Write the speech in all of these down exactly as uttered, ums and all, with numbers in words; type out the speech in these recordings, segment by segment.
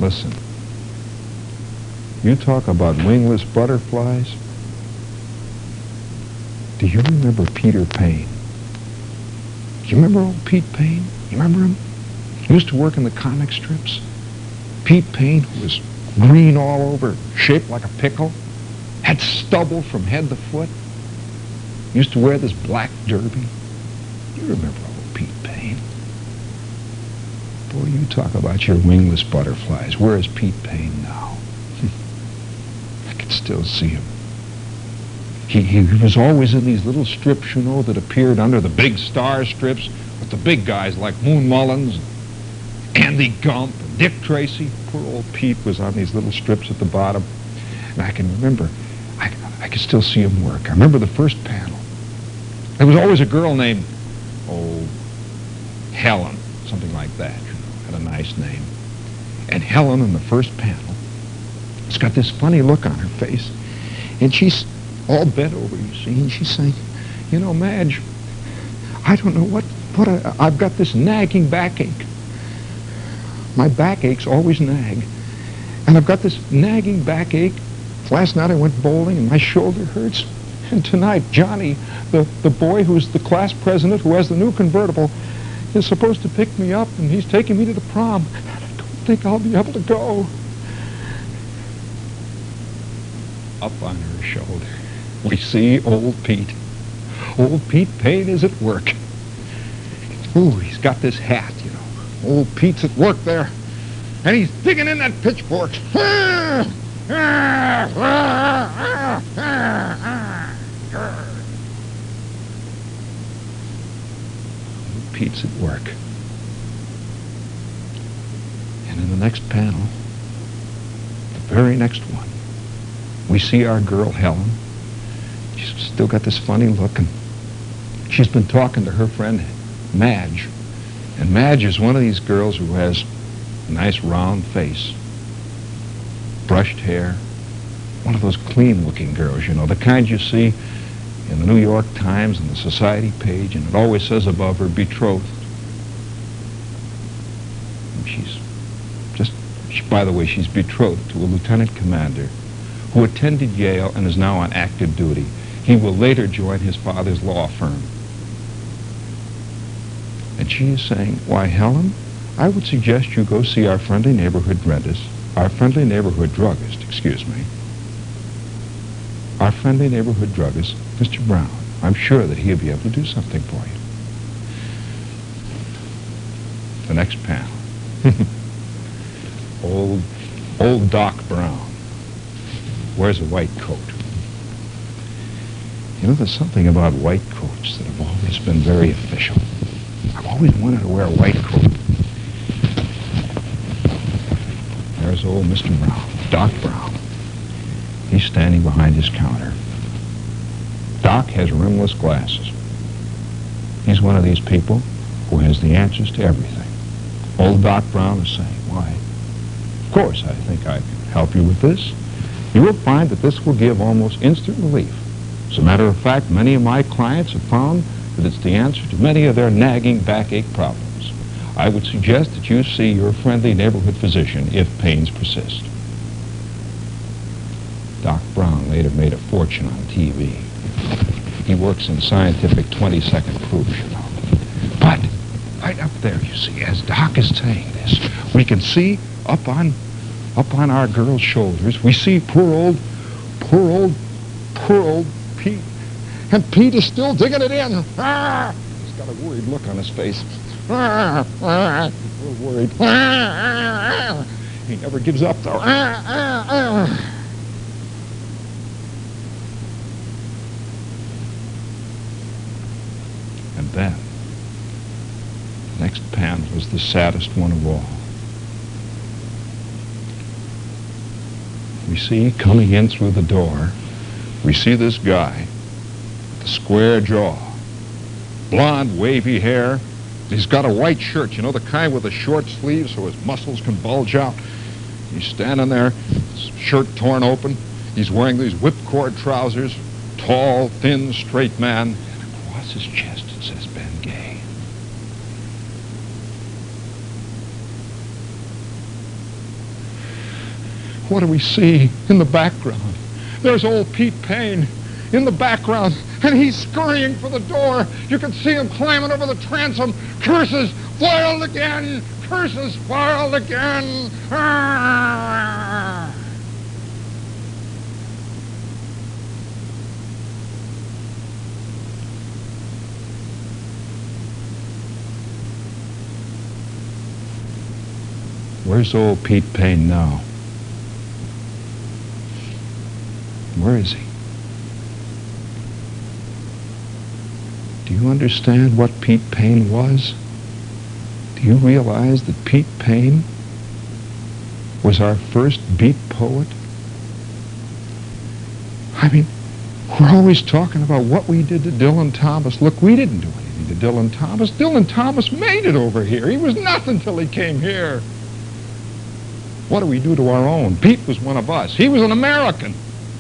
Listen, you talk about wingless butterflies. Do you remember Peter Payne? Do you remember old Pete Payne? You remember him? He used to work in the comic strips. Pete Payne, who was green all over, shaped like a pickle, had stubble from head to foot, used to wear this black derby. You remember old Pete Payne? Boy, you talk about your wingless butterflies. Where is Pete Payne now? I can still see him. He, he, he was always in these little strips, you know, that appeared under the big star strips with the big guys like Moon Mullins, Andy Gump, and Dick Tracy. Poor old Pete was on these little strips at the bottom. And I can remember, I, I can still see him work. I remember the first panel. There was always a girl named, oh, Helen, something like that, you know, had a nice name. And Helen in the first panel has got this funny look on her face. And she's all bent over, you see, and she's saying, you know, Madge, I don't know what, what I, I've got this nagging backache. My backaches always nag. And I've got this nagging backache. Last night I went bowling and my shoulder hurts. And tonight, Johnny, the, the boy who's the class president who has the new convertible, is supposed to pick me up and he's taking me to the prom. And I don't think I'll be able to go. Up on her shoulder, we see old Pete. Old Pete Payne is at work. Ooh, he's got this hat, you know. Old Pete's at work there, and he's digging in that pitchfork. Old Pete's at work. And in the next panel, the very next one, we see our girl Helen. She's still got this funny look, and she's been talking to her friend Madge. And Madge is one of these girls who has a nice round face, brushed hair, one of those clean-looking girls, you know, the kind you see in the New York Times and the Society page, and it always says above her, betrothed. And she's just, she, by the way, she's betrothed to a lieutenant commander who attended Yale and is now on active duty. He will later join his father's law firm. And she is saying, why, Helen, I would suggest you go see our friendly neighborhood dentist, our friendly neighborhood druggist, excuse me, our friendly neighborhood druggist, Mister Brown. I'm sure that he'll be able to do something for you. The next panel. old, old Doc Brown wears a white coat. You know, there's something about white coats that have always been very official. I've always wanted to wear a white coat. There's old Mister Brown, Doc Brown. He's standing behind his counter. Doc has rimless glasses. He's one of these people who has the answers to everything. Old Doc Brown is saying, why, of course, I think I can help you with this. You will find that this will give almost instant relief. As a matter of fact, many of my clients have found that it's the answer to many of their nagging backache problems. I would suggest that you see your friendly neighborhood physician if pains persist. Doc Brown later made a fortune on T V. He works in scientific twenty-second proofs, you know. But right up there, you see, as Doc is saying this, we can see up on, up on our girl's shoulders, we see poor old, poor old, poor old Pete. And Pete is still digging it in. Ah! He's got a worried look on his face. Ah! Ah! He's a little worried. Ah! Ah! He never gives up, though. Ah! Ah! Ah! And then, the next panel was the saddest one of all. We see, coming in through the door, we see this guy, the square jaw, blonde, wavy hair. He's got a white shirt, you know, the kind with the short sleeves so his muscles can bulge out. He's standing there, his shirt torn open. He's wearing these whipcord trousers, tall, thin, straight man. And across his chest it says Ben Gay. what do we see in the background? There's old Pete Payne in the background, and he's scurrying for the door. You can see him climbing over the transom. Curses foiled again! Curses foiled again! Ah! Where's old Pete Payne now? Where is he? Do you understand what Pete Payne was? Do you realize that Pete Payne was our first beat poet? I mean, we're always talking about what we did to Dylan Thomas. Look, we didn't do anything to Dylan Thomas. Dylan Thomas made it over here. He was nothing till he came here. What do we do to our own? Pete was one of us. He was an American.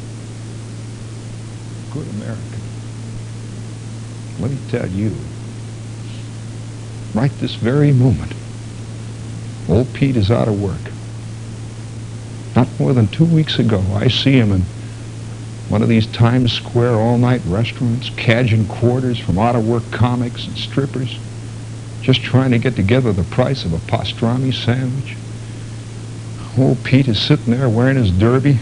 Good American. Let me tell you, right this very moment, old Pete is out of work. Not more than two weeks ago, I see him in one of these Times Square all-night restaurants, cadging quarters from out-of-work comics and strippers, just trying to get together the price of a pastrami sandwich. Old Pete is sitting there wearing his derby.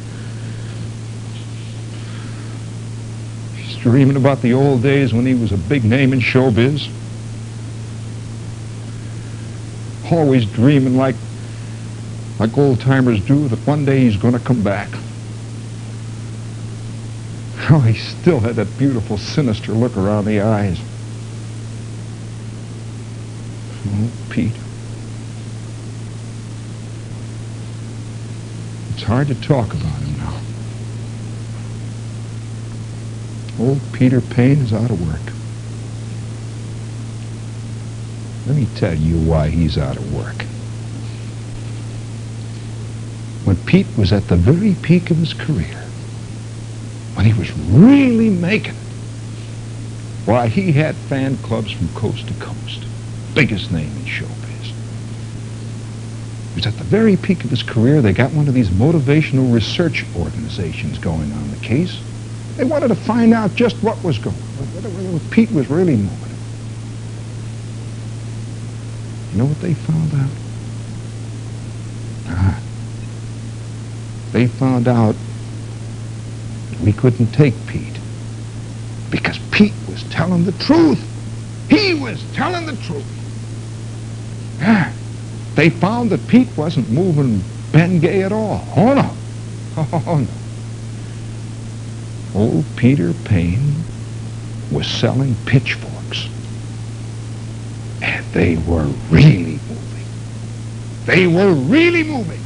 He's dreaming about the old days when he was a big name in showbiz. Always dreaming like, like old-timers do, that one day he's going to come back. Oh, he still had that beautiful, sinister look around the eyes. Oh, Pete. It's hard to talk about him now. Old Peter Payne is out of work. Let me tell you why he's out of work. When Pete was at the very peak of his career, when he was really making it, why, he had fan clubs from coast to coast. Biggest name in showbiz. He was at the very peak of his career. They got one of these motivational research organizations going on the case. They wanted to find out just what was going on, whether, whether Pete was really moving. You know what they found out? Ah. They found out we couldn't take Pete because Pete was telling the truth. He was telling the truth. Ah. They found that Pete wasn't moving Ben Gay at all. Oh, no. Oh, no. Old Peter Payne was selling pitchforks. And they were really moving. They were really moving.